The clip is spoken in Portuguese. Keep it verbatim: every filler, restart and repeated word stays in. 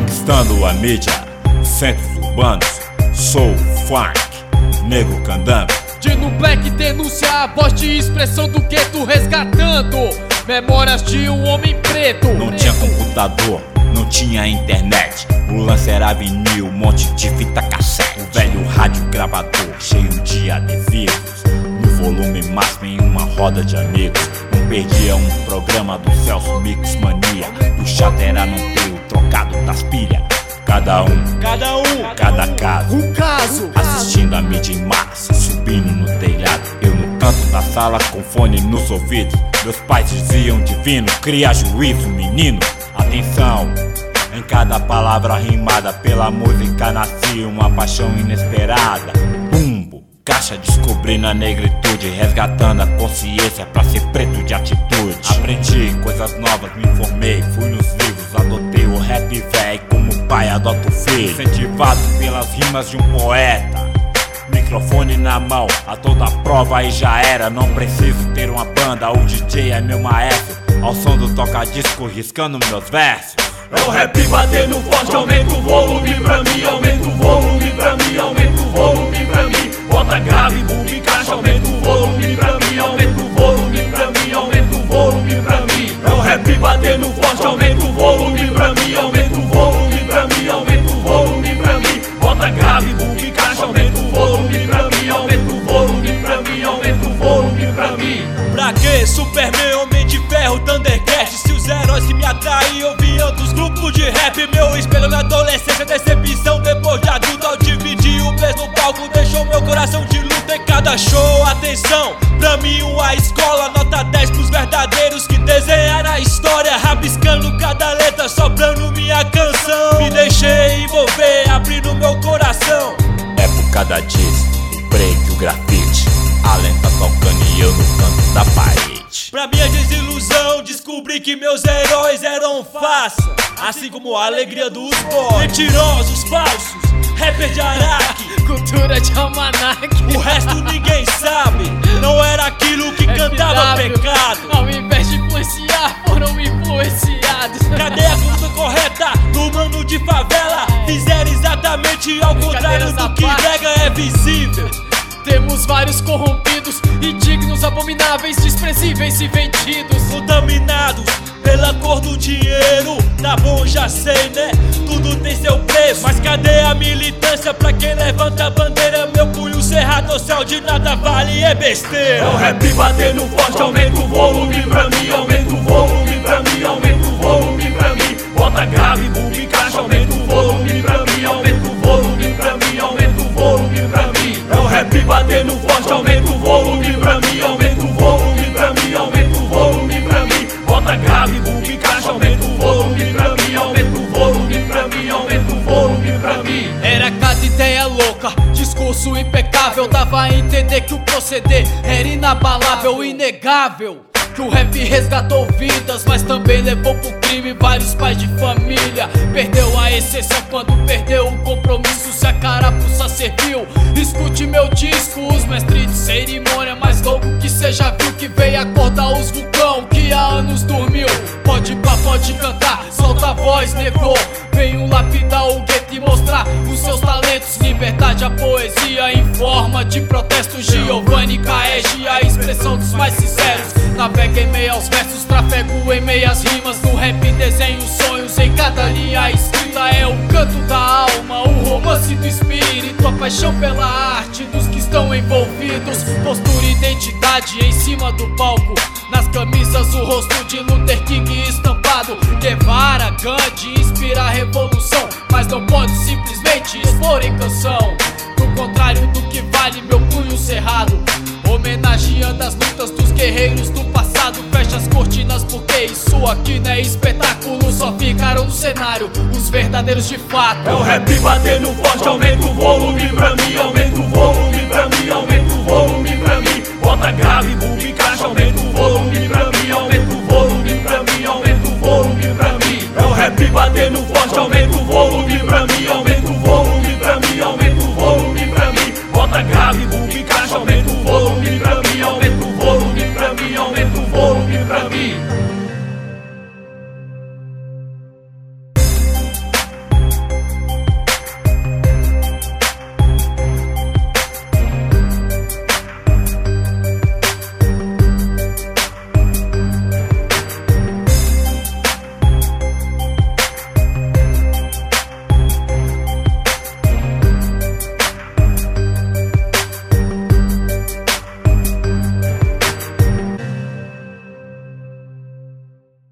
conquistando a mídia, centros urbanos, soul, funk, negro candango. Dino Black denuncia a voz de expressão do gueto, resgatando memórias de um homem preto. Não tinha computador, não tinha internet, o lance era vinil, um monte de fita cassete. O velho rádio gravador cheio de adesivos, no volume máximo em uma roda de amigos. Não perdia um programa do Celso Mix Mania, o chato era não ter o trocado das pilhas. Cada um, cada um, cada caso, um caso, assistindo a mídia em massa, subindo no telhado. Eu no canto da sala com fone nos ouvidos. Meus pais diziam divino, cria juízo menino. Atenção, em cada palavra rimada pela música nascia uma paixão inesperada. Bumbo, caixa descobrindo a negritude, resgatando a consciência pra ser preto de atitude. Aprendi coisas novas, me informei, fui nos livros, adotei o rap véi como pai adota o filho. Incentivado pelas rimas de um poeta, microfone na mão, a toda prova e já era. Não preciso ter uma banda, o D J é meu maestro, ao som do toca-disco riscando meus versos. É o rap batendo forte, aumenta o volume pra mim, aumenta o volume pra mim, aumenta o volume pra mim. Bota grave, boom, encaixa, aumenta o volume pra mim, aumenta o volume pra mim, aumenta o volume pra mim. É o rap batendo forte, aumenta o volume pra mim, aumenta o volume pra mim, aumenta o volume pra mim. Bota grave, boom, encaixa, aumenta o volume pra mim, aumenta o volume pra mim, aumenta o volume pra mim. Pra que Superman, Homem de Ferro, Thundercats? Se os heróis que me atraíam vinham dos grupos de rap. Meu espelho na adolescência, decepção depois de adulto. Ao dividir o mesmo palco, deixou meu coração de luta em cada show. Atenção, pra mim uma escola, nota dez pros verdadeiros que desenharam a história, rabiscando cada letra, soprando minha canção. Me deixei envolver, abrindo meu coração. Época da disco, o break, o grafite, Allen tá tocando e eu no canto da parede. Pra minha desilusão, descobri que meus heróis eram farsa, assim como a alegria dos boys. Mentirosos, falsos, rapper de Araque, cultura de almanac. O resto ninguém sabe, não era aquilo que cantava pecado. Ao invés de influenciar, foram influenciados. Cadê a conduta correta do mano de favela? Fizeram exatamente ao contrário do que nega é visível. Temos vários corrompidos, indignos, abomináveis, desprezíveis e vendidos. Contaminados pela cor do dinheiro. Tá bom, já sei, né? Tudo tem seu preço. Mas cadê a militância pra quem levanta a bandeira? Meu punho cerrado, o céu de nada vale, é besteira. É o rap batendo forte, aumenta o volume pra mim, aumenta o volume pra mim, aumenta o volume pra mim. Bota grave, boom, encaixa, aumenta o volume pra mim, aumenta o volume pra mim, aumenta o volume pra mim. É o rap batendo forte, aumenta o volume pra mim, aumenta o volume pra mim, aumenta o volume pra mim. Bota grave, boom, encaixa, aumenta o volume pra mim, aumenta o volume pra mim, aumenta o volume pra mim. Era cada ideia louca, discurso impecável, dava a entender que o proceder era inabalável, inegável. Que o rap resgatou vidas, mas também levou pro crime vários pais de família. Perdeu a essência quando perdeu o compromisso, se a carapuça serviu. Escute meu disco, os mestres de cerimônia, mais louco que cê já viu, que veio acordar os vulcão que há anos dormiu. Pode pá, pode cantar, solta a voz, negou. Venho lapidar o gueto e mostrar os seus talentos. Liberdade, a poesia em forma de protesto. Giovanni Caege, a expressão dos mais sinceros. Navega em meio aos versos, trafego em meias rimas. No rap desenho sonhos em cada linha escrita. É o canto da alma, o romance do espírito, a paixão pela arte dos que estão envolvidos. Postura e identidade em cima do palco, nas camisas o rosto de Luther King estampado. Guevara, Gandhi, inspira a revolução, mas não pode simplesmente expor em canção. Do contrário do que vale meu punho cerrado, homenageando as lutas dos guerreiros do passado. Fecha as cortinas porque isso aqui não é espetáculo, só ficaram no cenário os verdadeiros de fato. É o rap batendo forte, aumenta o volume pra mim, aumenta o volume pra mim, aumenta o volume pra mim. Bota grave, boom, encaixa, aumenta o volume pra mim, aumenta o volume pra mim, aumenta o volume pra mim. É o rap batendo forte, aumenta o